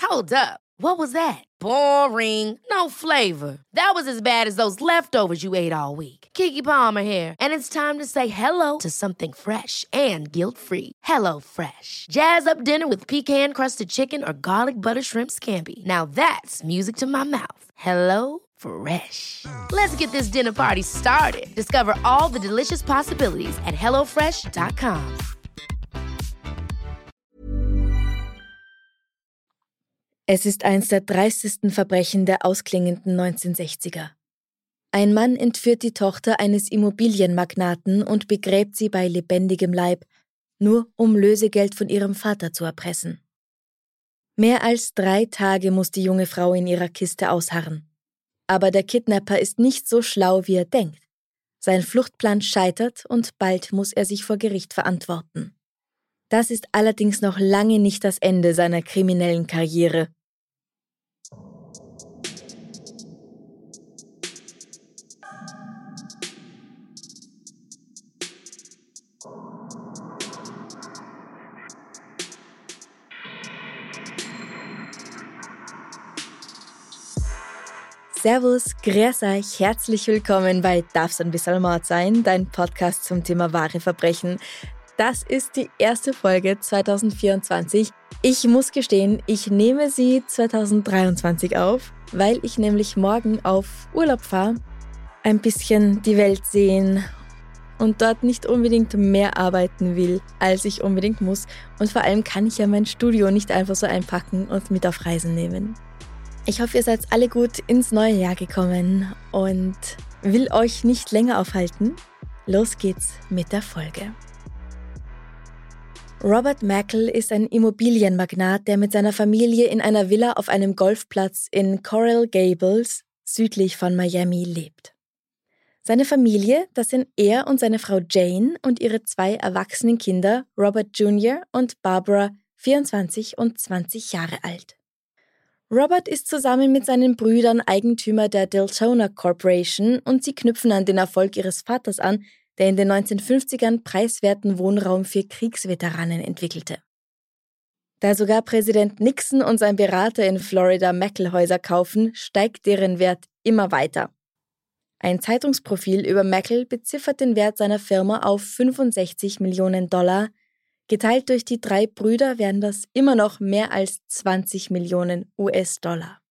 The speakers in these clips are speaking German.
Hold up. What was that? Boring. No flavor. That was as bad as those leftovers you ate all week. Keke Palmer here, and it's time to say hello to something fresh and guilt-free. Hello Fresh. Jazz up dinner with pecan-crusted chicken or garlic butter shrimp scampi. Now that's music to my mouth. Hello Fresh. Let's get this dinner party started. Discover all the delicious possibilities at hellofresh.com. Es ist eins der dreistesten Verbrechen der ausklingenden 1960er. Ein Mann entführt die Tochter eines Immobilienmagnaten und begräbt sie bei lebendigem Leib, nur um Lösegeld von ihrem Vater zu erpressen. Mehr als 3 Tage muss die junge Frau in ihrer Kiste ausharren. Aber der Kidnapper ist nicht so schlau, wie er denkt. Sein Fluchtplan scheitert und bald muss er sich vor Gericht verantworten. Das ist allerdings noch lange nicht das Ende seiner kriminellen Karriere. Servus, grüß euch, herzlich willkommen bei Darf's ein bisschen Mord sein, dein Podcast zum Thema wahre Verbrechen. Das ist die erste Folge 2024. Ich muss gestehen, ich nehme sie 2023 auf, weil ich nämlich morgen auf Urlaub fahre, ein bisschen die Welt sehen und dort nicht unbedingt mehr arbeiten will, als ich unbedingt muss. Und vor allem kann ich ja mein Studio nicht einfach so einpacken und mit auf Reisen nehmen. Ich hoffe, ihr seid alle gut ins neue Jahr gekommen und will euch nicht länger aufhalten. Los geht's mit der Folge. Robert Mackle ist ein Immobilienmagnat, der mit seiner Familie in einer Villa auf einem Golfplatz in Coral Gables, südlich von Miami, lebt. Seine Familie, das sind er und seine Frau Jane und ihre 2 erwachsenen Kinder, Robert Jr. und Barbara, 24 und 20 Jahre alt. Robert ist zusammen mit seinen Brüdern Eigentümer der Deltona Corporation und sie knüpfen an den Erfolg ihres Vaters an, der in den 1950ern preiswerten Wohnraum für Kriegsveteranen entwickelte. Da sogar Präsident Nixon und sein Berater in Florida Mackle-Häuser kaufen, steigt deren Wert immer weiter. Ein Zeitungsprofil über Mackle beziffert den Wert seiner Firma auf $65 Millionen. Geteilt durch die 3 Brüder wären das immer noch mehr als 20 Millionen US-Dollar.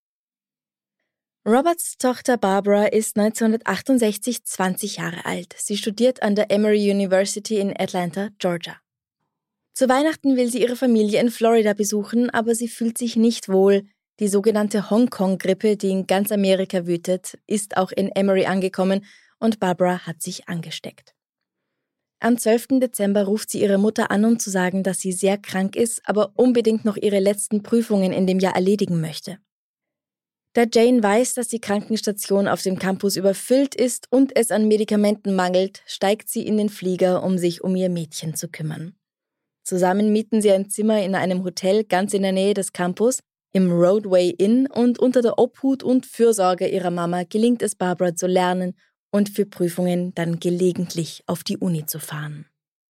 Roberts Tochter Barbara ist 1968 20 Jahre alt. Sie studiert an der Emory University in Atlanta, Georgia. Zu Weihnachten will sie ihre Familie in Florida besuchen, aber sie fühlt sich nicht wohl. Die sogenannte Hongkong-Grippe, die in ganz Amerika wütet, ist auch in Emory angekommen und Barbara hat sich angesteckt. Am 12. Dezember ruft sie ihre Mutter an, um zu sagen, dass sie sehr krank ist, aber unbedingt noch ihre letzten Prüfungen in dem Jahr erledigen möchte. Da Jane weiß, dass die Krankenstation auf dem Campus überfüllt ist und es an Medikamenten mangelt, steigt sie in den Flieger, um sich um ihr Mädchen zu kümmern. Zusammen mieten sie ein Zimmer in einem Hotel ganz in der Nähe des Campus, im Roadway Inn, und unter der Obhut und Fürsorge ihrer Mama gelingt es Barbara zu lernen und für Prüfungen dann gelegentlich auf die Uni zu fahren.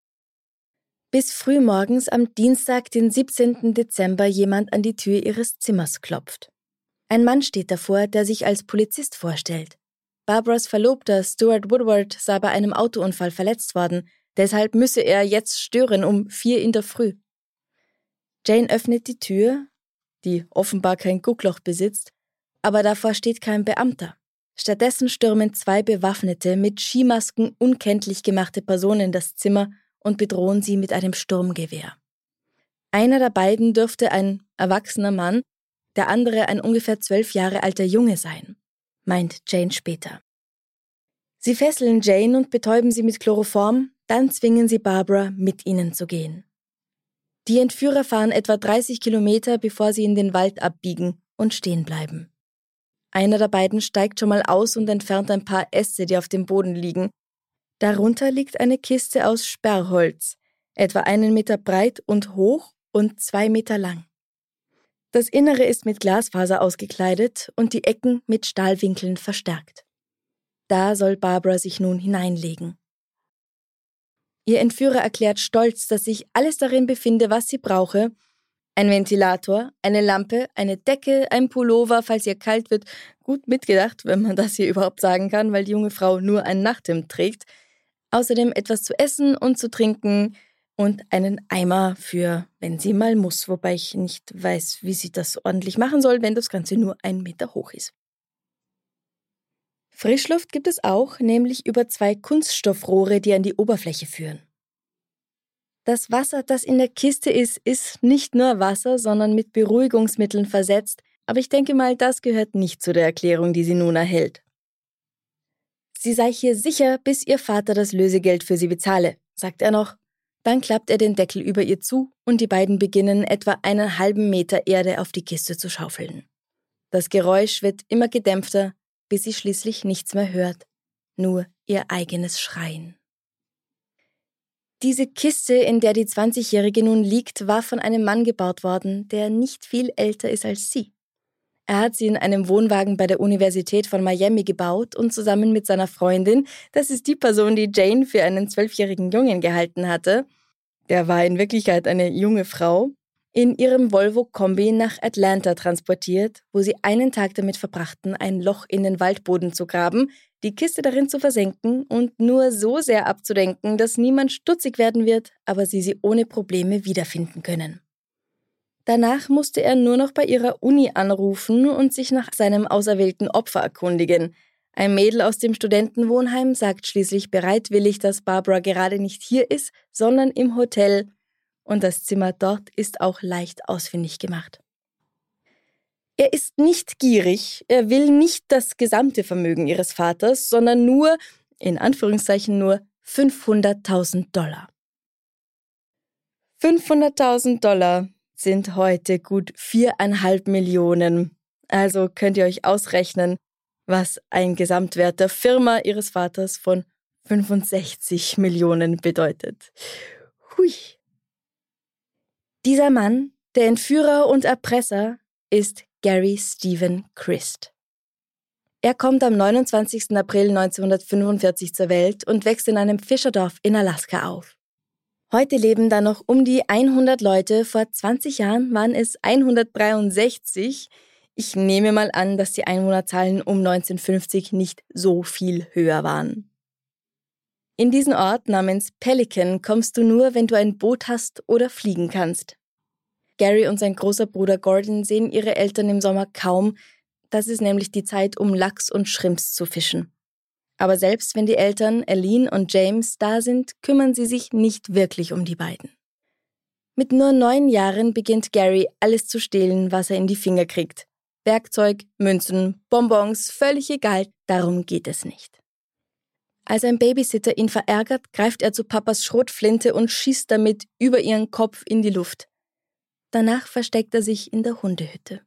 Bis frühmorgens am Dienstag, den 17. Dezember, jemand an die Tür ihres Zimmers klopft. Ein Mann steht davor, der sich als Polizist vorstellt. Barbaras Verlobter Stuart Woodward sei bei einem Autounfall verletzt worden, deshalb müsse er jetzt stören um 4 in der Früh. Jane öffnet die Tür, die offenbar kein Guckloch besitzt, aber davor steht kein Beamter. Stattdessen stürmen 2 bewaffnete, mit Skimasken unkenntlich gemachte Personen das Zimmer und bedrohen sie mit einem Sturmgewehr. Einer der beiden dürfte ein erwachsener Mann, der andere ein ungefähr 12 Jahre alter Junge sein, meint Jane später. Sie fesseln Jane und betäuben sie mit Chloroform, dann zwingen sie Barbara, mit ihnen zu gehen. Die Entführer fahren etwa 30 Kilometer, bevor sie in den Wald abbiegen und stehen bleiben. Einer der beiden steigt schon mal aus und entfernt ein paar Äste, die auf dem Boden liegen. Darunter liegt eine Kiste aus Sperrholz, etwa 1 Meter breit und hoch und 2 Meter lang. Das Innere ist mit Glasfaser ausgekleidet und die Ecken mit Stahlwinkeln verstärkt. Da soll Barbara sich nun hineinlegen. Ihr Entführer erklärt stolz, dass sich alles darin befinde, was sie brauche. Ein Ventilator, eine Lampe, eine Decke, ein Pullover, falls ihr kalt wird. Gut mitgedacht, wenn man das hier überhaupt sagen kann, weil die junge Frau nur ein Nachthemd trägt. Außerdem etwas zu essen und zu trinken und einen Eimer für, wenn sie mal muss. Wobei ich nicht weiß, wie sie das ordentlich machen soll, wenn das Ganze nur 1 Meter hoch ist. Frischluft gibt es auch, nämlich über 2 Kunststoffrohre, die an die Oberfläche führen. Das Wasser, das in der Kiste ist nicht nur Wasser, sondern mit Beruhigungsmitteln versetzt, aber ich denke mal, das gehört nicht zu der Erklärung, die sie nun erhält. Sie sei hier sicher, bis ihr Vater das Lösegeld für sie bezahle, sagt er noch. Dann klappt er den Deckel über ihr zu und die beiden beginnen, etwa 1,5 Meter Erde auf die Kiste zu schaufeln. Das Geräusch wird immer gedämpfter, bis sie schließlich nichts mehr hört, nur ihr eigenes Schreien. Diese Kiste, in der die 20-Jährige nun liegt, war von einem Mann gebaut worden, der nicht viel älter ist als sie. Er hat sie in einem Wohnwagen bei der Universität von Miami gebaut und zusammen mit seiner Freundin, das ist die Person, die Jane für einen 12-jährigen Jungen gehalten hatte, der war in Wirklichkeit eine junge Frau, in ihrem Volvo-Kombi nach Atlanta transportiert, wo sie einen Tag damit verbrachten, ein Loch in den Waldboden zu graben, die Kiste darin zu versenken und nur so sehr abzudenken, dass niemand stutzig werden wird, aber sie ohne Probleme wiederfinden können. Danach musste er nur noch bei ihrer Uni anrufen und sich nach seinem auserwählten Opfer erkundigen. Ein Mädel aus dem Studentenwohnheim sagt schließlich bereitwillig, dass Barbara gerade nicht hier ist, sondern im Hotel, und das Zimmer dort ist auch leicht ausfindig gemacht. Er ist nicht gierig, er will nicht das gesamte Vermögen ihres Vaters, sondern nur, in Anführungszeichen nur, $500.000. $500.000 sind heute gut 4,5 Millionen. Also könnt ihr euch ausrechnen, was ein Gesamtwert der Firma ihres Vaters von 65 Millionen bedeutet. Hui. Dieser Mann, der Entführer und Erpresser, ist Gary Stephen Christ. Er kommt am 29. April 1945 zur Welt und wächst in einem Fischerdorf in Alaska auf. Heute leben da noch um die 100 Leute, vor 20 Jahren waren es 163. Ich nehme mal an, dass die Einwohnerzahlen um 1950 nicht so viel höher waren. In diesen Ort namens Pelican kommst du nur, wenn du ein Boot hast oder fliegen kannst. Gary und sein großer Bruder Gordon sehen ihre Eltern im Sommer kaum, das ist nämlich die Zeit, um Lachs und Shrimps zu fischen. Aber selbst wenn die Eltern Aline und James da sind, kümmern sie sich nicht wirklich um die beiden. Mit nur 9 Jahren beginnt Gary alles zu stehlen, was er in die Finger kriegt. Werkzeug, Münzen, Bonbons, völlig egal, darum geht es nicht. Als ein Babysitter ihn verärgert, greift er zu Papas Schrotflinte und schießt damit über ihren Kopf in die Luft. Danach versteckt er sich in der Hundehütte.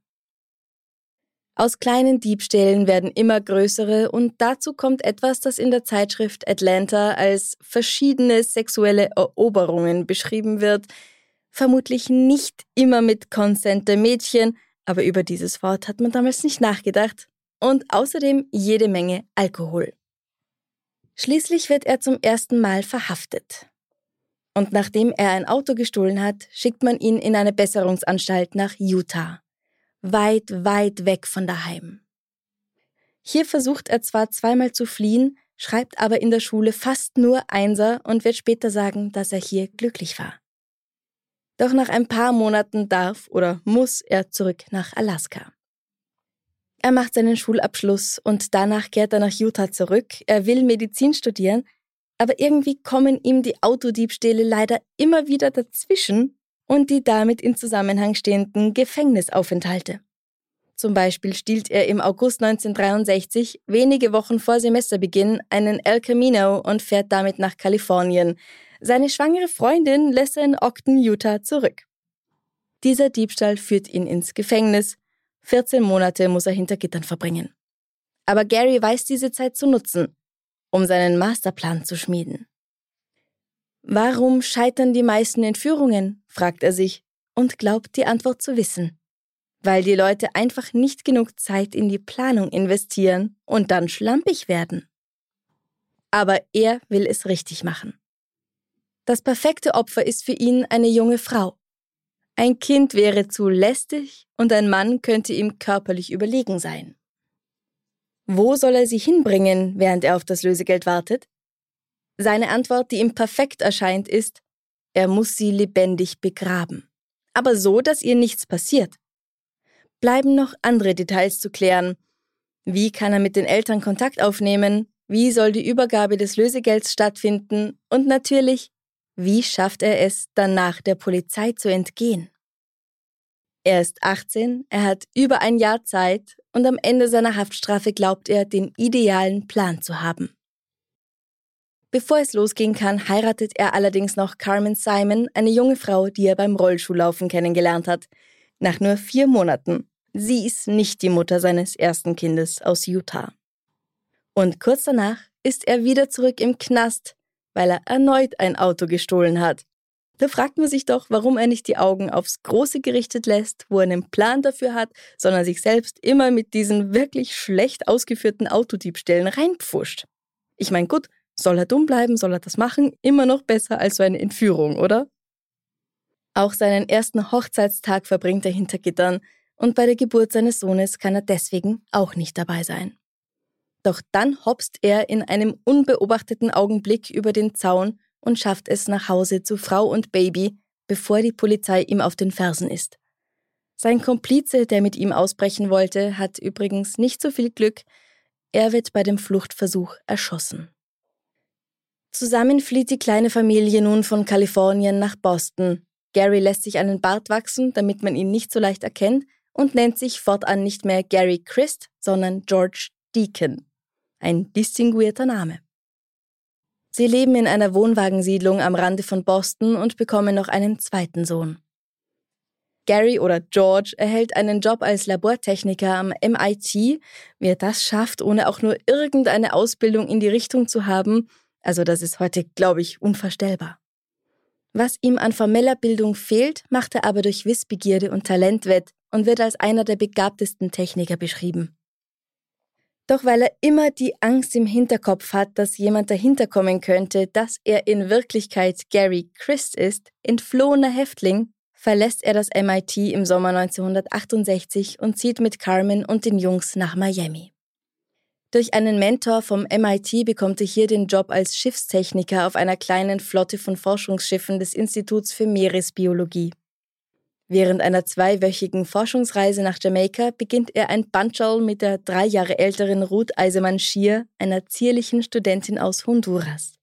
Aus kleinen Diebstählen werden immer größere und dazu kommt etwas, das in der Zeitschrift Atlanta als verschiedene sexuelle Eroberungen beschrieben wird. Vermutlich nicht immer mit Consent der Mädchen, aber über dieses Wort hat man damals nicht nachgedacht. Und außerdem jede Menge Alkohol. Schließlich wird er zum ersten Mal verhaftet. Und nachdem er ein Auto gestohlen hat, schickt man ihn in eine Besserungsanstalt nach Utah. Weit, weit weg von daheim. Hier versucht er zwar 2-mal zu fliehen, schreibt aber in der Schule fast nur Einser und wird später sagen, dass er hier glücklich war. Doch nach ein paar Monaten darf oder muss er zurück nach Alaska. Er macht seinen Schulabschluss und danach kehrt er nach Utah zurück. Er will Medizin studieren, aber irgendwie kommen ihm die Autodiebstähle leider immer wieder dazwischen und die damit in Zusammenhang stehenden Gefängnisaufenthalte. Zum Beispiel stiehlt er im August 1963, wenige Wochen vor Semesterbeginn, einen El Camino und fährt damit nach Kalifornien. Seine schwangere Freundin lässt er in Ogden, Utah, zurück. Dieser Diebstahl führt ihn ins Gefängnis. 14 Monate muss er hinter Gittern verbringen. Aber Gary weiß diese Zeit zu nutzen, um seinen Masterplan zu schmieden. Warum scheitern die meisten Entführungen, fragt er sich und glaubt die Antwort zu wissen. Weil die Leute einfach nicht genug Zeit in die Planung investieren und dann schlampig werden. Aber er will es richtig machen. Das perfekte Opfer ist für ihn eine junge Frau. Ein Kind wäre zu lästig und ein Mann könnte ihm körperlich überlegen sein. Wo soll er sie hinbringen, während er auf das Lösegeld wartet? Seine Antwort, die ihm perfekt erscheint, ist: Er muss sie lebendig begraben. Aber so, dass ihr nichts passiert. Bleiben noch andere Details zu klären. Wie kann er mit den Eltern Kontakt aufnehmen? Wie soll die Übergabe des Lösegelds stattfinden? Und natürlich, wie schafft er es, danach der Polizei zu entgehen? Er ist 18, er hat über ein Jahr Zeit und am Ende seiner Haftstrafe glaubt er, den idealen Plan zu haben. Bevor es losgehen kann, heiratet er allerdings noch Carmen Simon, eine junge Frau, die er beim Rollschuhlaufen kennengelernt hat. Nach nur 4 Monaten. Sie ist nicht die Mutter seines ersten Kindes aus Utah. Und kurz danach ist er wieder zurück im Knast, weil er erneut ein Auto gestohlen hat. Da fragt man sich doch, warum er nicht die Augen aufs Große gerichtet lässt, wo er einen Plan dafür hat, sondern sich selbst immer mit diesen wirklich schlecht ausgeführten Autodiebstählen reinpfuscht. Ich meine, gut, soll er dumm bleiben, soll er das machen? Immer noch besser als so eine Entführung, oder? Auch seinen ersten Hochzeitstag verbringt er hinter Gittern und bei der Geburt seines Sohnes kann er deswegen auch nicht dabei sein. Doch dann hopst er in einem unbeobachteten Augenblick über den Zaun und schafft es nach Hause zu Frau und Baby, bevor die Polizei ihm auf den Fersen ist. Sein Komplize, der mit ihm ausbrechen wollte, hat übrigens nicht so viel Glück. Er wird bei dem Fluchtversuch erschossen. Zusammen flieht die kleine Familie nun von Kalifornien nach Boston. Gary lässt sich einen Bart wachsen, damit man ihn nicht so leicht erkennt, und nennt sich fortan nicht mehr Gary Christ, sondern George Deacon. Ein distinguierter Name. Sie leben in einer Wohnwagensiedlung am Rande von Boston und bekommen noch einen zweiten Sohn. Gary oder George erhält einen Job als Labortechniker am MIT. Wie er das schafft, ohne auch nur irgendeine Ausbildung in die Richtung zu haben, also das ist heute, glaube ich, unvorstellbar. Was ihm an formeller Bildung fehlt, macht er aber durch Wissbegierde und Talent wett und wird als einer der begabtesten Techniker beschrieben. Doch weil er immer die Angst im Hinterkopf hat, dass jemand dahinter kommen könnte, dass er in Wirklichkeit Gary Christ ist, entflohener Häftling, verlässt er das MIT im Sommer 1968 und zieht mit Carmen und den Jungs nach Miami. Durch einen Mentor vom MIT bekommt er hier den Job als Schiffstechniker auf einer kleinen Flotte von Forschungsschiffen des Instituts für Meeresbiologie. Während einer 2-wöchigen Forschungsreise nach Jamaika beginnt er ein Buncherl mit der 3 Jahre älteren Ruth Eisemann-Schier, einer zierlichen Studentin aus Honduras.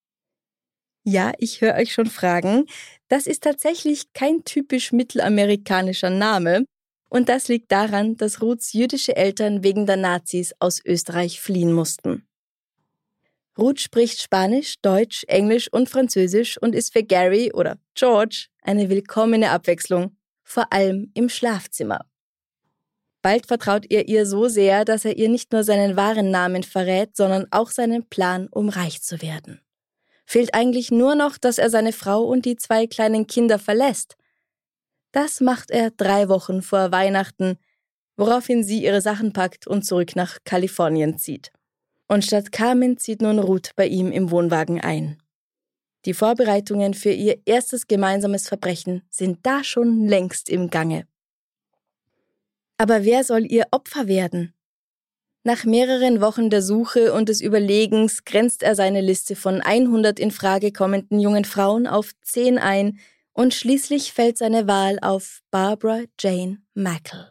Ja, ich höre euch schon fragen, das ist tatsächlich kein typisch mittelamerikanischer Name. Und das liegt daran, dass Ruths jüdische Eltern wegen der Nazis aus Österreich fliehen mussten. Ruth spricht Spanisch, Deutsch, Englisch und Französisch und ist für Gary oder George eine willkommene Abwechslung, vor allem im Schlafzimmer. Bald vertraut er ihr so sehr, dass er ihr nicht nur seinen wahren Namen verrät, sondern auch seinen Plan, um reich zu werden. Fehlt eigentlich nur noch, dass er seine Frau und die 2 kleinen Kinder verlässt. Das macht er 3 Wochen vor Weihnachten, woraufhin sie ihre Sachen packt und zurück nach Kalifornien zieht. Und statt Carmen zieht nun Ruth bei ihm im Wohnwagen ein. Die Vorbereitungen für ihr erstes gemeinsames Verbrechen sind da schon längst im Gange. Aber wer soll ihr Opfer werden? Nach mehreren Wochen der Suche und des Überlegens grenzt er seine Liste von 100 in Frage kommenden jungen Frauen auf 10 ein, und schließlich fällt seine Wahl auf Barbara Jane Mackle.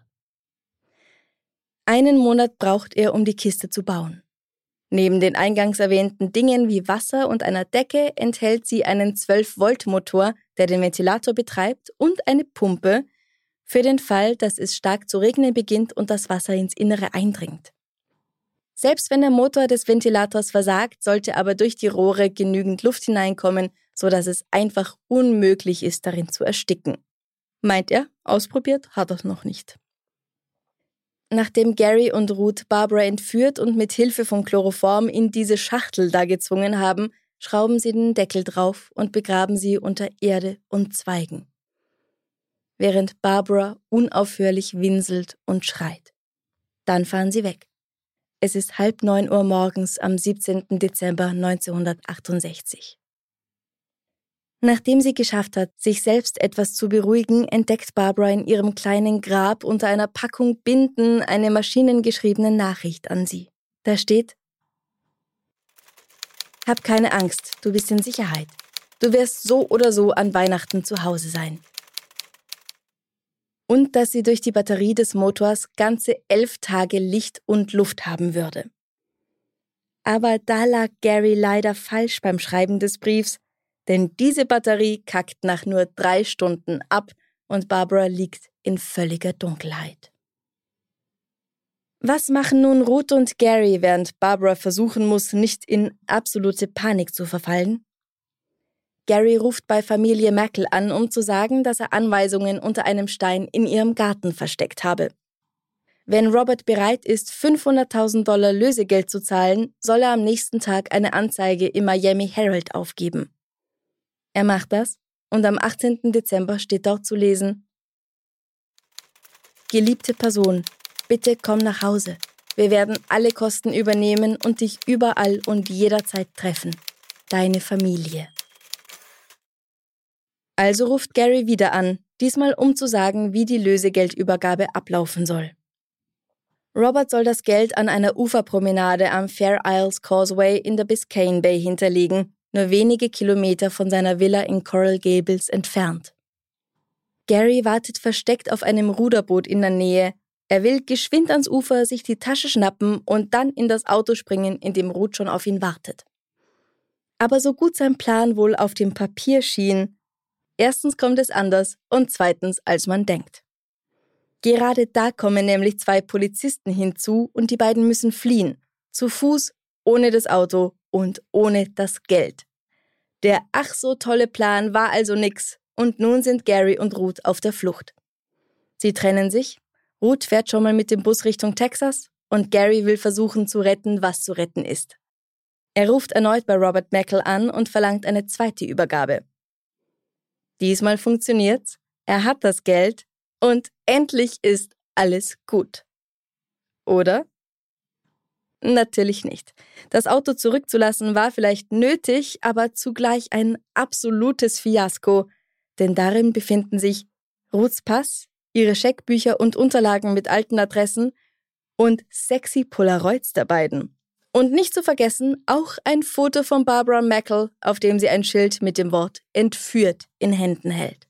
1 Monat braucht er, um die Kiste zu bauen. Neben den eingangs erwähnten Dingen wie Wasser und einer Decke enthält sie einen 12-Volt-Motor, der den Ventilator betreibt, und eine Pumpe, für den Fall, dass es stark zu regnen beginnt und das Wasser ins Innere eindringt. Selbst wenn der Motor des Ventilators versagt, sollte aber durch die Rohre genügend Luft hineinkommen, sodass es einfach unmöglich ist, darin zu ersticken. Meint er, ausprobiert hat er es noch nicht. Nachdem Gary und Ruth Barbara entführt und mit Hilfe von Chloroform in diese Schachtel da gezwungen haben, schrauben sie den Deckel drauf und begraben sie unter Erde und Zweigen. Während Barbara unaufhörlich winselt und schreit. Dann fahren sie weg. Es ist 8:30 Uhr morgens am 17. Dezember 1968. Nachdem sie geschafft hat, sich selbst etwas zu beruhigen, entdeckt Barbara in ihrem kleinen Grab unter einer Packung Binden eine maschinengeschriebene Nachricht an sie. Da steht: Hab keine Angst, du bist in Sicherheit. Du wirst so oder so an Weihnachten zu Hause sein. Und dass sie durch die Batterie des Motors ganze 11 Tage Licht und Luft haben würde. Aber da lag Gary leider falsch beim Schreiben des Briefs, denn diese Batterie kackt nach nur 3 Stunden ab und Barbara liegt in völliger Dunkelheit. Was machen nun Ruth und Gary, während Barbara versuchen muss, nicht in absolute Panik zu verfallen? Gary ruft bei Familie Mackle an, um zu sagen, dass er Anweisungen unter einem Stein in ihrem Garten versteckt habe. Wenn Robert bereit ist, $500.000 Lösegeld zu zahlen, soll er am nächsten Tag eine Anzeige im Miami Herald aufgeben. Er macht das und am 18. Dezember steht dort zu lesen: Geliebte Person, bitte komm nach Hause. Wir werden alle Kosten übernehmen und dich überall und jederzeit treffen. Deine Familie. Also ruft Gary wieder an, diesmal um zu sagen, wie die Lösegeldübergabe ablaufen soll. Robert soll das Geld an einer Uferpromenade am Fair Isles Causeway in der Biscayne Bay hinterlegen, nur wenige Kilometer von seiner Villa in Coral Gables entfernt. Gary wartet versteckt auf einem Ruderboot in der Nähe. Er will geschwind ans Ufer sich die Tasche schnappen und dann in das Auto springen, in dem Ruth schon auf ihn wartet. Aber so gut sein Plan wohl auf dem Papier schien, erstens kommt es anders und zweitens, als man denkt. Gerade da kommen nämlich 2 Polizisten hinzu und die beiden müssen fliehen. Zu Fuß, ohne das Auto und ohne das Geld. Der ach so tolle Plan war also nix und nun sind Gary und Ruth auf der Flucht. Sie trennen sich, Ruth fährt schon mal mit dem Bus Richtung Texas und Gary will versuchen zu retten, was zu retten ist. Er ruft erneut bei Robert Mackle an und verlangt eine zweite Übergabe. Diesmal funktioniert's, er hat das Geld und endlich ist alles gut. Oder? Natürlich nicht. Das Auto zurückzulassen war vielleicht nötig, aber zugleich ein absolutes Fiasko, denn darin befinden sich Ruths Pass, ihre Scheckbücher und Unterlagen mit alten Adressen und sexy Polaroids der beiden. Und nicht zu vergessen, auch ein Foto von Barbara Mackle, auf dem sie ein Schild mit dem Wort entführt in Händen hält.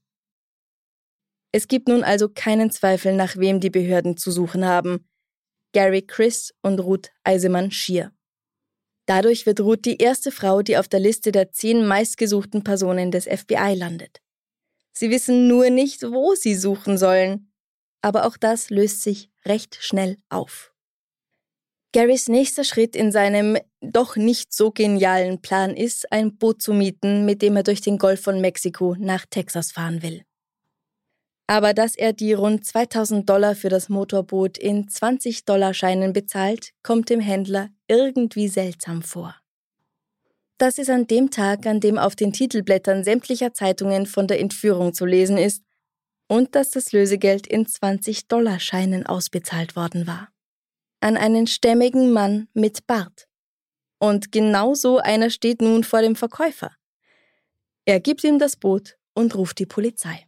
Es gibt nun also keinen Zweifel, nach wem die Behörden zu suchen haben. Gary Criss und Ruth Eisemann-Schier. Dadurch wird Ruth die erste Frau, die auf der Liste der 10 meistgesuchten Personen des FBI landet. Sie wissen nur nicht, wo sie suchen sollen. Aber auch das löst sich recht schnell auf. Garys nächster Schritt in seinem doch nicht so genialen Plan ist, ein Boot zu mieten, mit dem er durch den Golf von Mexiko nach Texas fahren will. Aber dass er die rund $2.000 für das Motorboot in $20-Scheinen bezahlt, kommt dem Händler irgendwie seltsam vor. Das ist an dem Tag, an dem auf den Titelblättern sämtlicher Zeitungen von der Entführung zu lesen ist und dass das Lösegeld in $20-Scheinen ausbezahlt worden war. An einen stämmigen Mann mit Bart. Und genau so einer steht nun vor dem Verkäufer. Er gibt ihm das Boot und ruft die Polizei.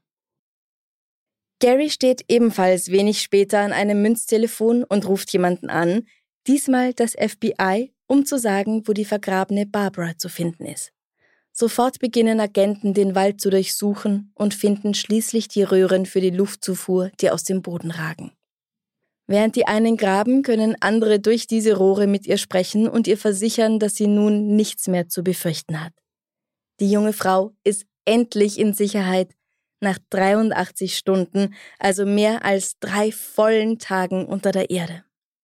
Gary steht ebenfalls wenig später an einem Münztelefon und ruft jemanden an, diesmal das FBI, um zu sagen, wo die vergrabene Barbara zu finden ist. Sofort beginnen Agenten, den Wald zu durchsuchen und finden schließlich die Röhren für die Luftzufuhr, die aus dem Boden ragen. Während die einen graben, können andere durch diese Rohre mit ihr sprechen und ihr versichern, dass sie nun nichts mehr zu befürchten hat. Die junge Frau ist endlich in Sicherheit, nach 83 Stunden, also mehr als 3 vollen Tagen unter der Erde.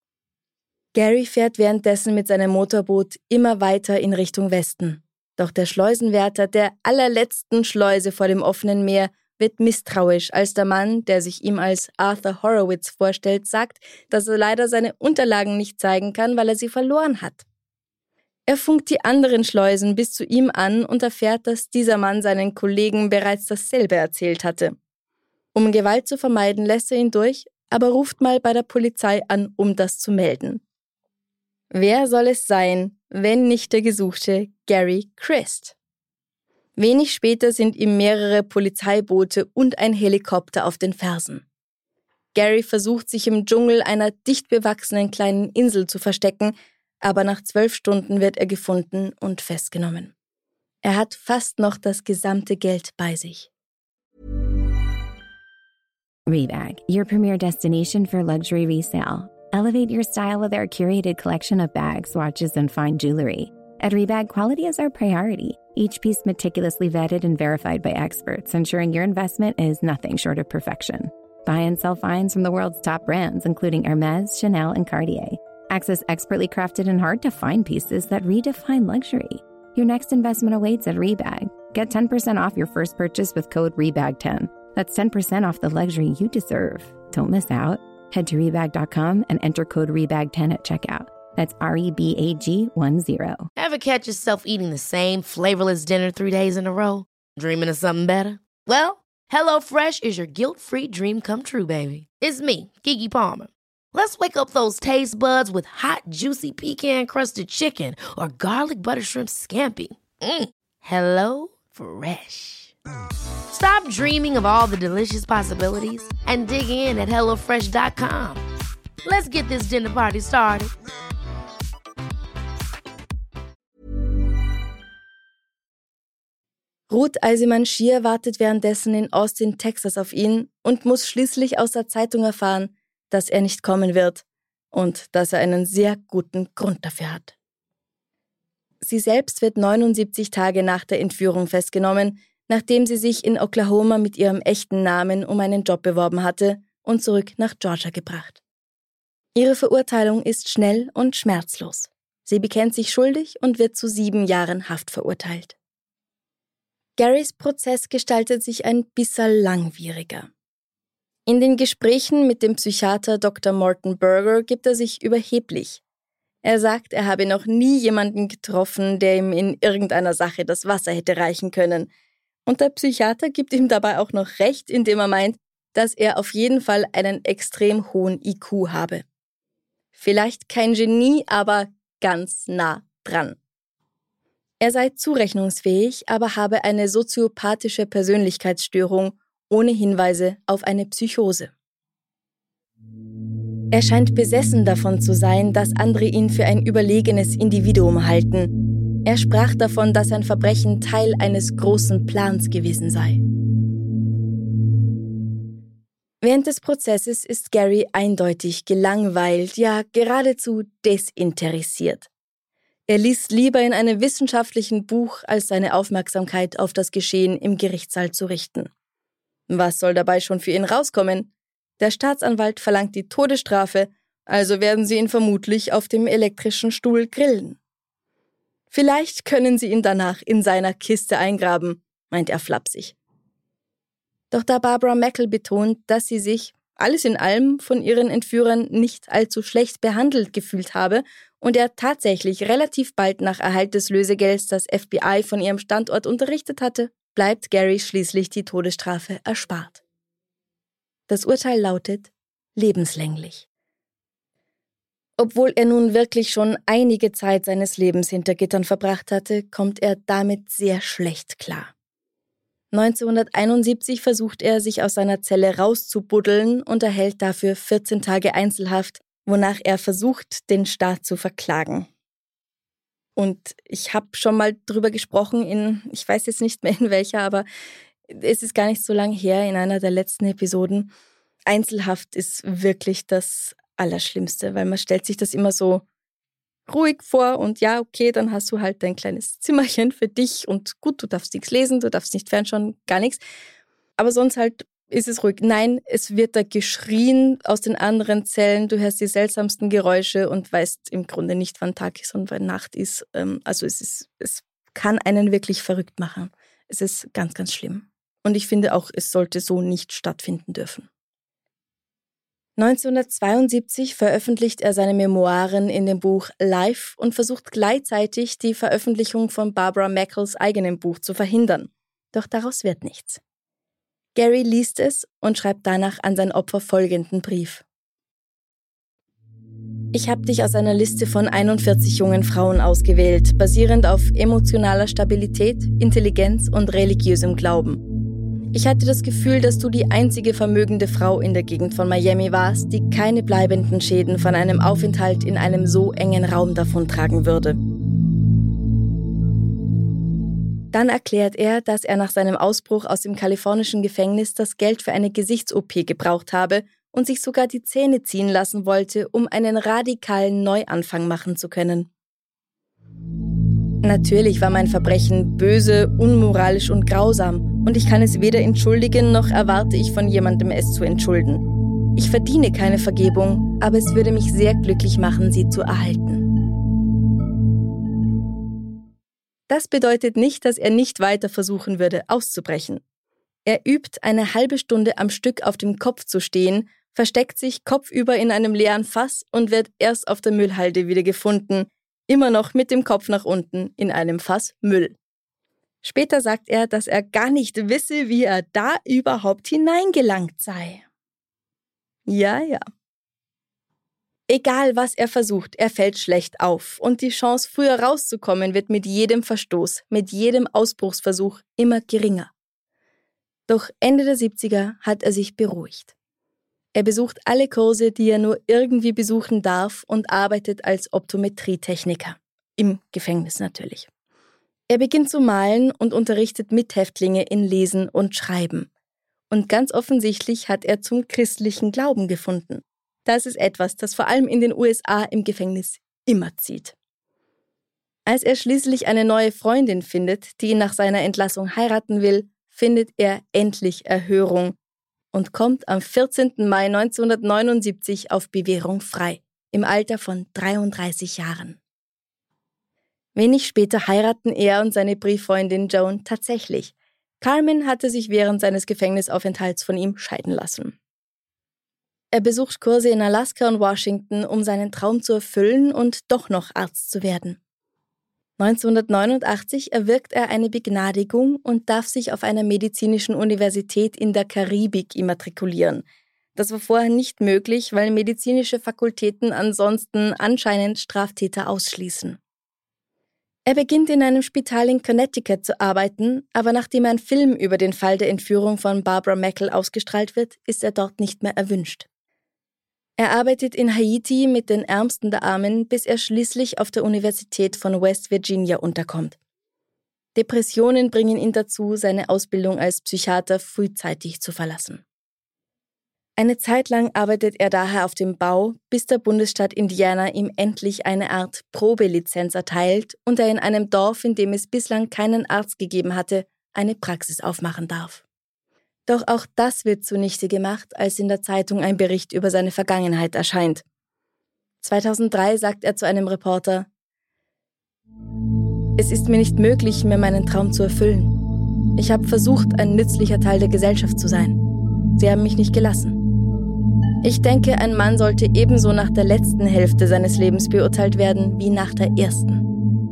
Gary fährt währenddessen mit seinem Motorboot immer weiter in Richtung Westen. Doch der Schleusenwärter der allerletzten Schleuse vor dem offenen Meer wird misstrauisch, als der Mann, der sich ihm als Arthur Horowitz vorstellt, sagt, dass er leider seine Unterlagen nicht zeigen kann, weil er sie verloren hat. Er funkt die anderen Schleusen bis zu ihm an und erfährt, dass dieser Mann seinen Kollegen bereits dasselbe erzählt hatte. Um Gewalt zu vermeiden, lässt er ihn durch, aber ruft mal bei der Polizei an, um das zu melden. Wer soll es sein, wenn nicht der gesuchte Gary Criss? Wenig später sind ihm mehrere Polizeiboote und ein Helikopter auf den Fersen. Gary versucht, sich im Dschungel einer dicht bewachsenen kleinen Insel zu verstecken, aber nach 12 Stunden wird er gefunden und festgenommen. Er hat fast noch das gesamte Geld bei sich. Rebag, your premier destination for luxury resale. Elevate your style with our curated collection of bags, watches, and fine jewelry. At Rebag, quality is our priority. Each piece meticulously vetted and verified by experts, ensuring your investment is nothing short of perfection. Buy and sell finds from the world's top brands, including Hermès, Chanel, and Cartier. Access expertly crafted and hard-to-find pieces that redefine luxury. Your next investment awaits at Rebag. Get 10% off your first purchase with code REBAG10. That's 10% off the luxury you deserve. Don't miss out. Head to Rebag.com and enter code REBAG10 at checkout. That's REBAG10. Ever catch yourself eating the same flavorless dinner 3 days in a row? Dreaming of something better? Well, HelloFresh is your guilt-free dream come true, baby. It's me, Keke Palmer. Let's wake up those taste buds with hot, juicy pecan-crusted chicken or garlic butter shrimp scampi. Hello Fresh. Stop dreaming of all the delicious possibilities and dig in at HelloFresh.com. Let's get this dinner party started. Ruth Eisemann-Schier wartet währenddessen in Austin, Texas auf ihn und muss schließlich aus der Zeitung erfahren, dass er nicht kommen wird und dass er einen sehr guten Grund dafür hat. Sie selbst wird 79 Tage nach der Entführung festgenommen, nachdem sie sich in Oklahoma mit ihrem echten Namen um einen Job beworben hatte und zurück nach Georgia gebracht. Ihre Verurteilung ist schnell und schmerzlos. Sie bekennt sich schuldig und wird zu 7 Jahren Haft verurteilt. Garys Prozess gestaltet sich ein bisschen langwieriger. In den Gesprächen mit dem Psychiater Dr. Morton Berger gibt er sich überheblich. Er sagt, er habe noch nie jemanden getroffen, der ihm in irgendeiner Sache das Wasser hätte reichen können. Und der Psychiater gibt ihm dabei auch noch recht, indem er meint, dass er auf jeden Fall einen extrem hohen IQ habe. Vielleicht kein Genie, aber ganz nah dran. Er sei zurechnungsfähig, aber habe eine soziopathische Persönlichkeitsstörung ohne Hinweise auf eine Psychose. Er scheint besessen davon zu sein, dass andere ihn für ein überlegenes Individuum halten. Er sprach davon, dass sein Verbrechen Teil eines großen Plans gewesen sei. Während des Prozesses ist Gary eindeutig gelangweilt, ja geradezu desinteressiert. Er liest lieber in einem wissenschaftlichen Buch, als seine Aufmerksamkeit auf das Geschehen im Gerichtssaal zu richten. Was soll dabei schon für ihn rauskommen? Der Staatsanwalt verlangt die Todesstrafe, also werden sie ihn vermutlich auf dem elektrischen Stuhl grillen. Vielleicht können sie ihn danach in seiner Kiste eingraben, meint er flapsig. Doch da Barbara Mackel betont, dass sie sich, alles in allem, von ihren Entführern nicht allzu schlecht behandelt gefühlt habe und er tatsächlich relativ bald nach Erhalt des Lösegelds das FBI von ihrem Standort unterrichtet hatte, bleibt Gary schließlich die Todesstrafe erspart. Das Urteil lautet lebenslänglich. Obwohl er nun wirklich schon einige Zeit seines Lebens hinter Gittern verbracht hatte, kommt er damit sehr schlecht klar. 1971 versucht er, sich aus seiner Zelle rauszubuddeln und erhält dafür 14 Tage Einzelhaft, wonach er versucht, den Staat zu verklagen. Und ich habe schon mal drüber gesprochen, ich weiß jetzt nicht mehr in welcher, aber es ist gar nicht so lange her, in einer der letzten Episoden. Einzelhaft ist wirklich das Allerschlimmste, weil man stellt sich das immer so ruhig vor und ja, okay, dann hast du halt dein kleines Zimmerchen für dich und gut, du darfst nichts lesen, du darfst nicht fernschauen, gar nichts. Aber sonst halt ist es ruhig. Nein, es wird da geschrien aus den anderen Zellen, du hörst die seltsamsten Geräusche und weißt im Grunde nicht, wann Tag ist und wann Nacht ist. Also es kann einen wirklich verrückt machen. Es ist ganz, ganz schlimm. Und ich finde auch, es sollte so nicht stattfinden dürfen. 1972 veröffentlicht er seine Memoiren in dem Buch Life und versucht gleichzeitig, die Veröffentlichung von Barbara Mackels eigenem Buch zu verhindern. Doch daraus wird nichts. Gary liest es und schreibt danach an sein Opfer folgenden Brief. Ich habe dich aus einer Liste von 41 jungen Frauen ausgewählt, basierend auf emotionaler Stabilität, Intelligenz und religiösem Glauben. Ich hatte das Gefühl, dass du die einzige vermögende Frau in der Gegend von Miami warst, die keine bleibenden Schäden von einem Aufenthalt in einem so engen Raum davontragen würde. Dann erklärt er, dass er nach seinem Ausbruch aus dem kalifornischen Gefängnis das Geld für eine Gesichts-OP gebraucht habe und sich sogar die Zähne ziehen lassen wollte, um einen radikalen Neuanfang machen zu können. Natürlich war mein Verbrechen böse, unmoralisch und grausam und ich kann es weder entschuldigen, noch erwarte ich von jemandem, es zu entschulden. Ich verdiene keine Vergebung, aber es würde mich sehr glücklich machen, sie zu erhalten. Das bedeutet nicht, dass er nicht weiter versuchen würde, auszubrechen. Er übt, eine halbe Stunde am Stück auf dem Kopf zu stehen, versteckt sich kopfüber in einem leeren Fass und wird erst auf der Müllhalde wieder gefunden, immer noch mit dem Kopf nach unten in einem Fass Müll. Später sagt er, dass er gar nicht wisse, wie er da überhaupt hineingelangt sei. Ja. Egal, was er versucht, er fällt schlecht auf und die Chance, früher rauszukommen, wird mit jedem Verstoß, mit jedem Ausbruchsversuch immer geringer. Doch Ende der 70er hat er sich beruhigt. Er besucht alle Kurse, die er nur irgendwie besuchen darf und arbeitet als Optometrietechniker. Im Gefängnis natürlich. Er beginnt zu malen und unterrichtet Mithäftlinge in Lesen und Schreiben. Und ganz offensichtlich hat er zum christlichen Glauben gefunden. Das ist etwas, das vor allem in den USA im Gefängnis immer zieht. Als er schließlich eine neue Freundin findet, die ihn nach seiner Entlassung heiraten will, findet er endlich Erhörung und kommt am 14. Mai 1979 auf Bewährung frei, im Alter von 33 Jahren. Wenig später heiraten er und seine Brieffreundin Joan tatsächlich. Carmen hatte sich während seines Gefängnisaufenthalts von ihm scheiden lassen. Er besucht Kurse in Alaska und Washington, um seinen Traum zu erfüllen und doch noch Arzt zu werden. 1989 erwirkt er eine Begnadigung und darf sich auf einer medizinischen Universität in der Karibik immatrikulieren. Das war vorher nicht möglich, weil medizinische Fakultäten ansonsten anscheinend Straftäter ausschließen. Er beginnt in einem Spital in Connecticut zu arbeiten, aber nachdem ein Film über den Fall der Entführung von Barbara Mackel ausgestrahlt wird, ist er dort nicht mehr erwünscht. Er arbeitet in Haiti mit den Ärmsten der Armen, bis er schließlich auf der Universität von West Virginia unterkommt. Depressionen bringen ihn dazu, seine Ausbildung als Psychiater frühzeitig zu verlassen. Eine Zeit lang arbeitet er daher auf dem Bau, bis der Bundesstaat Indiana ihm endlich eine Art Probelizenz erteilt und er in einem Dorf, in dem es bislang keinen Arzt gegeben hatte, eine Praxis aufmachen darf. Doch auch das wird zunichte gemacht, als in der Zeitung ein Bericht über seine Vergangenheit erscheint. 2003 sagt er zu einem Reporter: „Es ist mir nicht möglich, mir meinen Traum zu erfüllen. Ich habe versucht, ein nützlicher Teil der Gesellschaft zu sein. Sie haben mich nicht gelassen. Ich denke, ein Mann sollte ebenso nach der letzten Hälfte seines Lebens beurteilt werden, wie nach der ersten."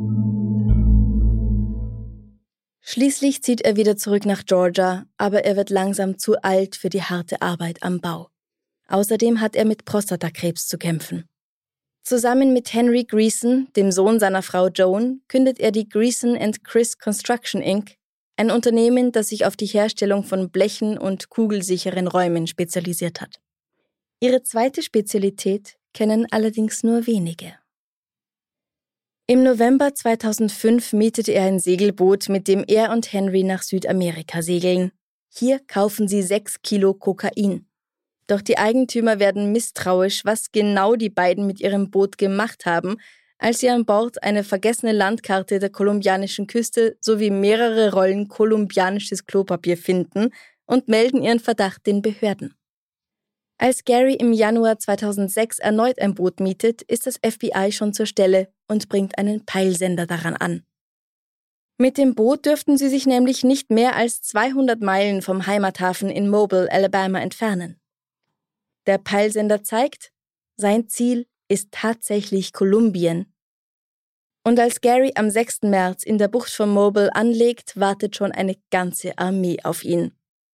Schließlich zieht er wieder zurück nach Georgia, aber er wird langsam zu alt für die harte Arbeit am Bau. Außerdem hat er mit Prostatakrebs zu kämpfen. Zusammen mit Henry Greason, dem Sohn seiner Frau Joan, gründet er die Greason & Chris Construction Inc., ein Unternehmen, das sich auf die Herstellung von Blechen und kugelsicheren Räumen spezialisiert hat. Ihre zweite Spezialität kennen allerdings nur wenige. Im November 2005 mietet er ein Segelboot, mit dem er und Henry nach Südamerika segeln. Hier kaufen sie 6 Kilo Kokain. Doch die Eigentümer werden misstrauisch, was genau die beiden mit ihrem Boot gemacht haben, als sie an Bord eine vergessene Landkarte der kolumbianischen Küste sowie mehrere Rollen kolumbianisches Klopapier finden und melden ihren Verdacht den Behörden. Als Gary im Januar 2006 erneut ein Boot mietet, ist das FBI schon zur Stelle und bringt einen Peilsender daran an. Mit dem Boot dürften sie sich nämlich nicht mehr als 200 Meilen vom Heimathafen in Mobile, Alabama entfernen. Der Peilsender zeigt, sein Ziel ist tatsächlich Kolumbien. Und als Gary am 6. März in der Bucht von Mobile anlegt, wartet schon eine ganze Armee auf ihn.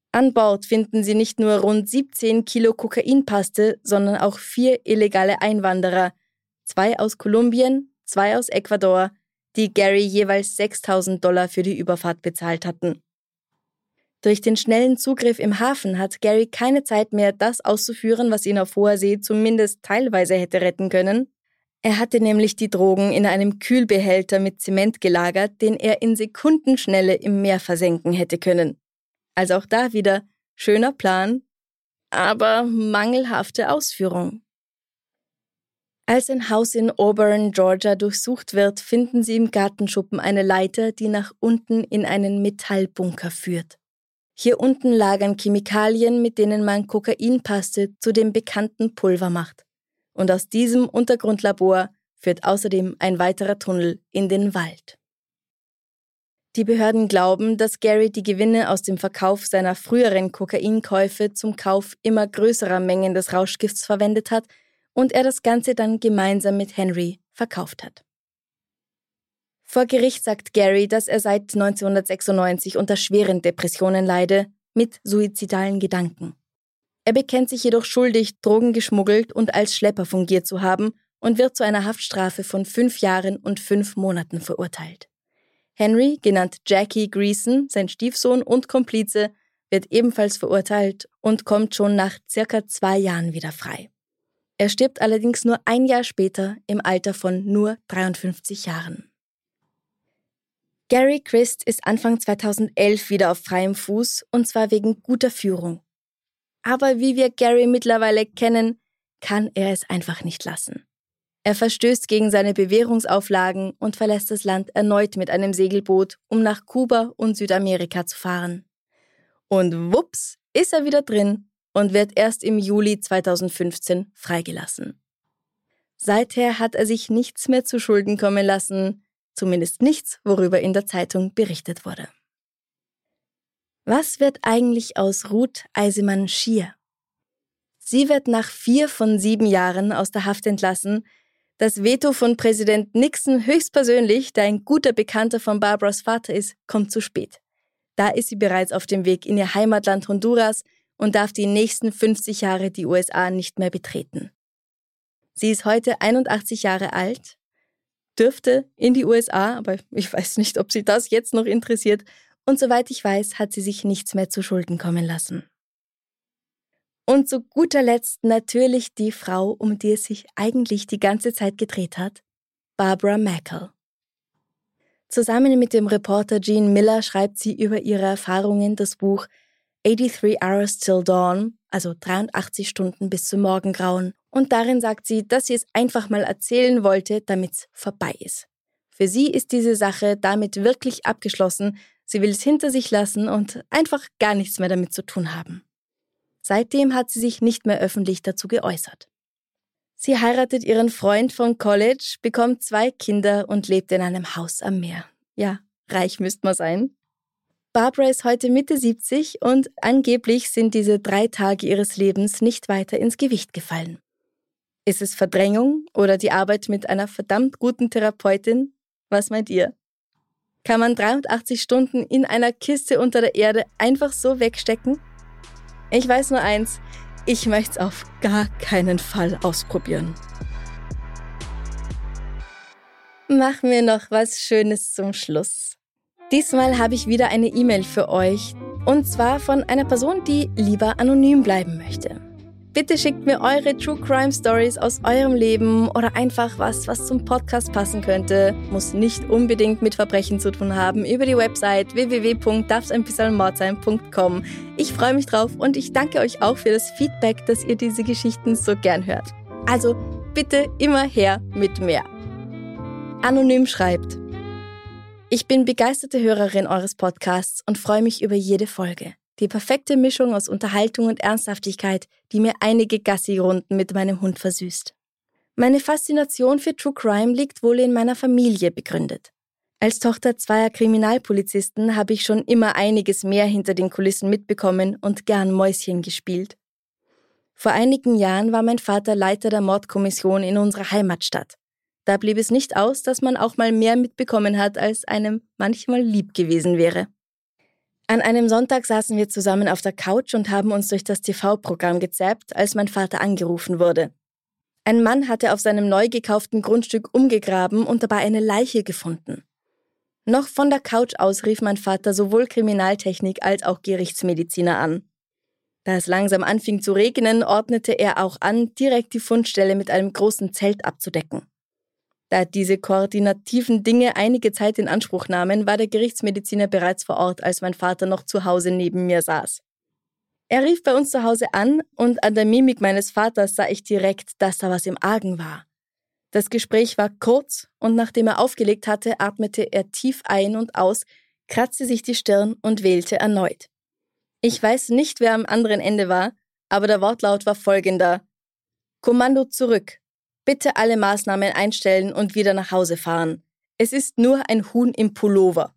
An Bord finden sie nicht nur rund 17 Kilo Kokainpaste, sondern auch 4 illegale Einwanderer, 2 aus Kolumbien, 2 aus Ecuador, die Gary jeweils $6.000 für die Überfahrt bezahlt hatten. Durch den schnellen Zugriff im Hafen hat Gary keine Zeit mehr, das auszuführen, was ihn auf hoher See zumindest teilweise hätte retten können. Er hatte nämlich die Drogen in einem Kühlbehälter mit Zement gelagert, den er in Sekundenschnelle im Meer versenken hätte können. Also auch da wieder schöner Plan, aber mangelhafte Ausführung. Als ein Haus in Auburn, Georgia durchsucht wird, finden sie im Gartenschuppen eine Leiter, die nach unten in einen Metallbunker führt. Hier unten lagern Chemikalien, mit denen man Kokainpaste zu dem bekannten Pulver macht. Und aus diesem Untergrundlabor führt außerdem ein weiterer Tunnel in den Wald. Die Behörden glauben, dass Gary die Gewinne aus dem Verkauf seiner früheren Kokainkäufe zum Kauf immer größerer Mengen des Rauschgifts verwendet hat und er das Ganze dann gemeinsam mit Henry verkauft hat. Vor Gericht sagt Gary, dass er seit 1996 unter schweren Depressionen leide, mit suizidalen Gedanken. Er bekennt sich jedoch schuldig, Drogen geschmuggelt und als Schlepper fungiert zu haben und wird zu einer Haftstrafe von 5 Jahren und 5 Monaten verurteilt. Henry, genannt Jackie Greason, sein Stiefsohn und Komplize, wird ebenfalls verurteilt und kommt schon nach circa 2 Jahren wieder frei. Er stirbt allerdings nur 1 Jahr später im Alter von nur 53 Jahren. Gary Christ ist Anfang 2011 wieder auf freiem Fuß, und zwar wegen guter Führung. Aber wie wir Gary mittlerweile kennen, kann er es einfach nicht lassen. Er verstößt gegen seine Bewährungsauflagen und verlässt das Land erneut mit einem Segelboot, um nach Kuba und Südamerika zu fahren. Und wups, ist er wieder drin und wird erst im Juli 2015 freigelassen. Seither hat er sich nichts mehr zu Schulden kommen lassen, zumindest nichts, worüber in der Zeitung berichtet wurde. Was wird eigentlich aus Ruth Eisemann-Schier? Sie wird nach 4 von 7 Jahren aus der Haft entlassen. Das Veto von Präsident Nixon höchstpersönlich, der ein guter Bekannter von Barbaras Vater ist, kommt zu spät. Da ist sie bereits auf dem Weg in ihr Heimatland Honduras und darf die nächsten 50 Jahre die USA nicht mehr betreten. Sie ist heute 81 Jahre alt, dürfte in die USA, aber ich weiß nicht, ob sie das jetzt noch interessiert. Und soweit ich weiß, hat sie sich nichts mehr zu Schulden kommen lassen. Und zu guter Letzt natürlich die Frau, um die es sich eigentlich die ganze Zeit gedreht hat, Barbara Mackel. Zusammen mit dem Reporter Gene Miller schreibt sie über ihre Erfahrungen das Buch 83 Hours Till Dawn, also 83 Stunden bis zum Morgengrauen. Und darin sagt sie, dass sie es einfach mal erzählen wollte, damit es vorbei ist. Für sie ist diese Sache damit wirklich abgeschlossen. Sie will es hinter sich lassen und einfach gar nichts mehr damit zu tun haben. Seitdem hat sie sich nicht mehr öffentlich dazu geäußert. Sie heiratet ihren Freund vom College, bekommt 2 Kinder und lebt in einem Haus am Meer. Ja, reich müsste man sein. Barbara ist heute Mitte 70 und angeblich sind diese 3 Tage ihres Lebens nicht weiter ins Gewicht gefallen. Ist es Verdrängung oder die Arbeit mit einer verdammt guten Therapeutin? Was meint ihr? Kann man 83 Stunden in einer Kiste unter der Erde einfach so wegstecken? Ich weiß nur eins, ich möchte es auf gar keinen Fall ausprobieren. Machen wir noch was Schönes zum Schluss. Diesmal habe ich wieder eine E-Mail für euch, und zwar von einer Person, die lieber anonym bleiben möchte. Bitte schickt mir eure True Crime Stories aus eurem Leben oder einfach was zum Podcast passen könnte. Muss nicht unbedingt mit Verbrechen zu tun haben, über die Website www.darfseinbissalmordsein.com. Ich freue mich drauf und ich danke euch auch für das Feedback, dass ihr diese Geschichten so gern hört. Also bitte immer her mit mehr. Anonym schreibt: Ich bin begeisterte Hörerin eures Podcasts und freue mich über jede Folge. Die perfekte Mischung aus Unterhaltung und Ernsthaftigkeit, die mir einige Gassi-Runden mit meinem Hund versüßt. Meine Faszination für True Crime liegt wohl in meiner Familie begründet. Als Tochter 2 Kriminalpolizisten habe ich schon immer einiges mehr hinter den Kulissen mitbekommen und gern Mäuschen gespielt. Vor einigen Jahren war mein Vater Leiter der Mordkommission in unserer Heimatstadt. Da blieb es nicht aus, dass man auch mal mehr mitbekommen hat, als einem manchmal lieb gewesen wäre. An einem Sonntag saßen wir zusammen auf der Couch und haben uns durch das TV-Programm gezappt, als mein Vater angerufen wurde. Ein Mann hatte auf seinem neu gekauften Grundstück umgegraben und dabei eine Leiche gefunden. Noch von der Couch aus rief mein Vater sowohl Kriminaltechnik als auch Gerichtsmediziner an. Da es langsam anfing zu regnen, ordnete er auch an, direkt die Fundstelle mit einem großen Zelt abzudecken. Da diese koordinativen Dinge einige Zeit in Anspruch nahmen, war der Gerichtsmediziner bereits vor Ort, als mein Vater noch zu Hause neben mir saß. Er rief bei uns zu Hause an und an der Mimik meines Vaters sah ich direkt, dass da was im Argen war. Das Gespräch war kurz und nachdem er aufgelegt hatte, atmete er tief ein und aus, kratzte sich die Stirn und wählte erneut. Ich weiß nicht, wer am anderen Ende war, aber der Wortlaut war folgender: Kommando zurück. Bitte alle Maßnahmen einstellen und wieder nach Hause fahren. Es ist nur ein Huhn im Pullover.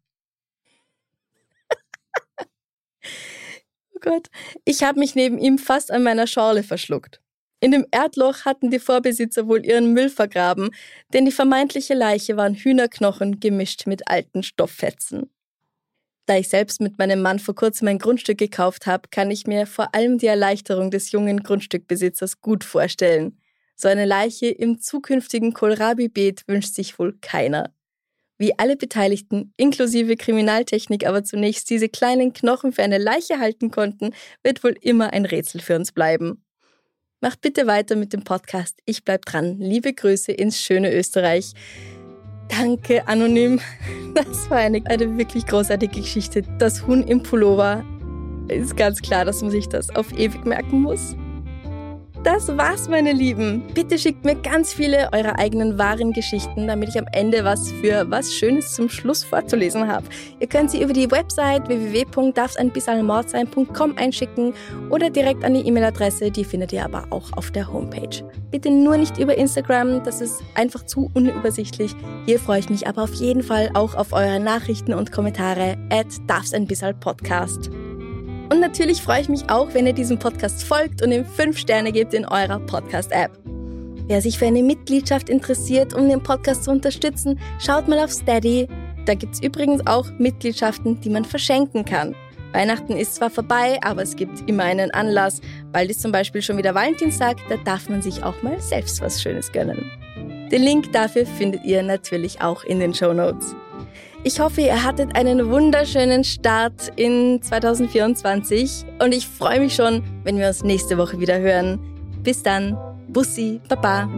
Oh Gott, ich habe mich neben ihm fast an meiner Schorle verschluckt. In dem Erdloch hatten die Vorbesitzer wohl ihren Müll vergraben, denn die vermeintliche Leiche waren Hühnerknochen gemischt mit alten Stofffetzen. Da ich selbst mit meinem Mann vor kurzem ein Grundstück gekauft habe, kann ich mir vor allem die Erleichterung des jungen Grundstückbesitzers gut vorstellen. So eine Leiche im zukünftigen Kohlrabi-Beet wünscht sich wohl keiner. Wie alle Beteiligten, inklusive Kriminaltechnik, aber zunächst diese kleinen Knochen für eine Leiche halten konnten, wird wohl immer ein Rätsel für uns bleiben. Macht bitte weiter mit dem Podcast. Ich bleib dran. Liebe Grüße ins schöne Österreich. Danke, Anonym. Das war eine wirklich großartige Geschichte. Das Huhn im Pullover. Ist ganz klar, dass man sich das auf ewig merken muss. Das war's, meine Lieben. Bitte schickt mir ganz viele eurer eigenen wahren Geschichten, damit ich am Ende was Schönes zum Schluss vorzulesen habe. Ihr könnt sie über die Website www.darfseinbissalmordsein.com einschicken oder direkt an die E-Mail-Adresse, die findet ihr aber auch auf der Homepage. Bitte nur nicht über Instagram, das ist einfach zu unübersichtlich. Hier freue ich mich aber auf jeden Fall auch auf eure Nachrichten und Kommentare @darfseinbissalpodcast. Und natürlich freue ich mich auch, wenn ihr diesem Podcast folgt und ihm 5 Sterne gebt in eurer Podcast-App. Wer sich für eine Mitgliedschaft interessiert, um den Podcast zu unterstützen, schaut mal auf Steady. Da gibt es übrigens auch Mitgliedschaften, die man verschenken kann. Weihnachten ist zwar vorbei, aber es gibt immer einen Anlass. Bald ist zum Beispiel schon wieder Valentinstag, da darf man sich auch mal selbst was Schönes gönnen. Den Link dafür findet ihr natürlich auch in den Shownotes. Ich hoffe, ihr hattet einen wunderschönen Start in 2024 und ich freue mich schon, wenn wir uns nächste Woche wieder hören. Bis dann, Bussi, Baba.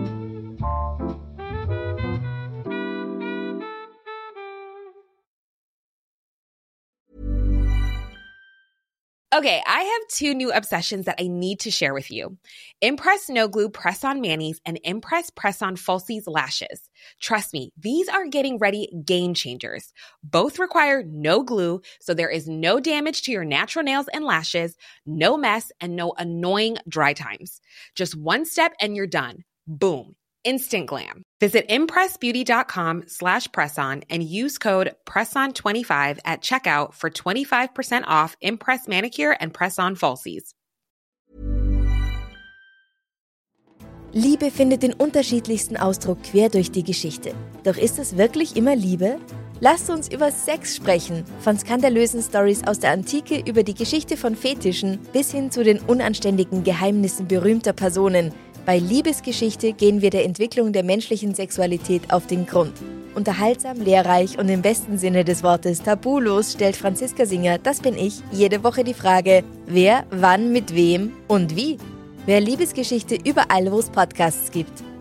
Okay, I have 2 new obsessions that I need to share with you. Impress No Glue Press-On Manis and Impress Press-On Falsies Lashes. Trust me, these are getting ready game changers. Both require no glue, so there is no damage to your natural nails and lashes, no mess, and no annoying dry times. Just one step and you're done. Boom. Instant glam. Visit impressbeauty.com/presson and use code PRESSON25 at checkout for 25% off Impress Manicure and Press-On Falsies. Liebe findet den unterschiedlichsten Ausdruck quer durch die Geschichte. Doch ist es wirklich immer Liebe? Lasst uns über Sex sprechen. Von skandalösen Stories aus der Antike über die Geschichte von Fetischen bis hin zu den unanständigen Geheimnissen berühmter Personen. Bei Liebesgeschichte gehen wir der Entwicklung der menschlichen Sexualität auf den Grund. Unterhaltsam, lehrreich und im besten Sinne des Wortes tabulos stellt Franziska Singer, das bin ich, jede Woche die Frage, wer, wann, mit wem und wie. Wer Liebesgeschichte überall, wo es Podcasts gibt.